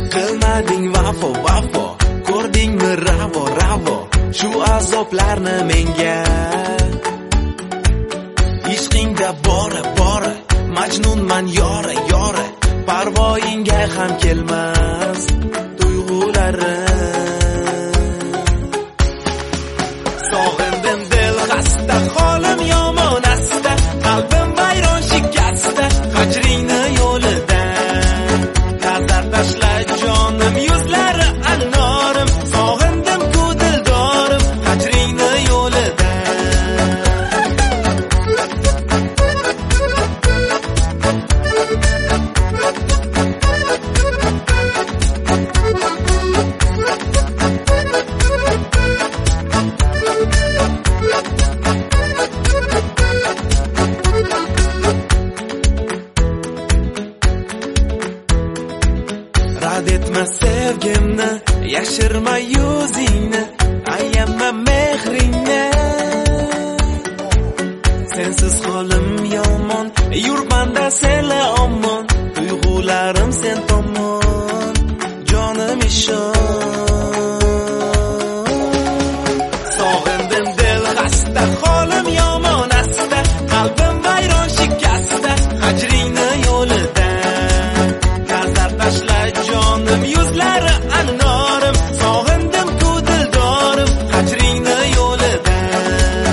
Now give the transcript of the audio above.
Qilmading vafo vafo, ko'rdingmi ravo ravo shu azoblarni menga. Ishqingda bora bora majnunman yora yora, parvoyingga ham kelmas tuyg'ularim. Sog'indim dil xasta, holim yomon asta, qalbim vayron shikasta, hajringni yo'lidan nazar tashla jonim, yuzlari annorim. Sog'indim ku dildorim, hajringni yo'lidan. Rad etma sevgimni, yashirma yuzingni, ayama mehringni. Sensiz holim yomon, yurmanda senla omon, tuyg'ularim sen tomon, jonim ishon. Sog'indim dil xasta, holim yomon asta, qalbim vayron shikasta, hajringni yo'lidan nazar tashla jonim, yuzlari annorim. Sog'indim ku dildorim, hajringni yo'lidan.